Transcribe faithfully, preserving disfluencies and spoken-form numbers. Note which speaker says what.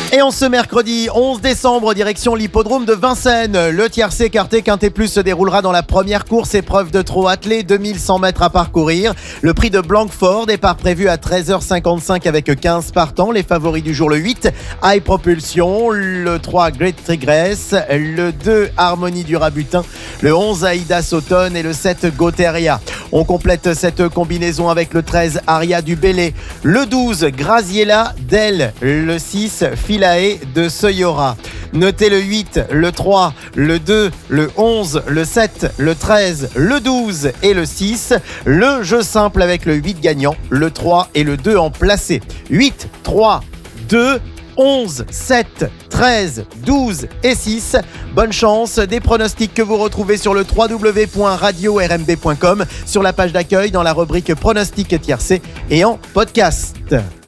Speaker 1: Et en ce mercredi onze décembre, direction l'hippodrome de Vincennes. Le tiercé écarté Quintet Plus se déroulera dans la première course, épreuve de trot attelé, deux mille cent mètres à parcourir. Le prix de Blanquefort, départ prévu à treize heures cinquante-cinq avec quinze partants. Les favoris du jour, le huit, High Propulsion, le trois, Great Tigress, le deux, Harmonie du Rabutin, le onze, Aïda Sauton et le sept, Goteria. On complète cette combinaison avec le treize, Aria du Bélé, le douze, Graziella d'El, le six, Philae de Soyora. Notez le huit, le trois, le deux, le onze, le sept, le treize, le douze et le six. Le jeu simple avec le huit gagnant, le trois et le deux en placé. huit, trois, deux, onze, sept, treize, douze et six. Bonne chance, des pronostics que vous retrouvez sur le w w w point radio r m b point com, sur la page d'accueil dans la rubrique pronostics tiercé et en podcast.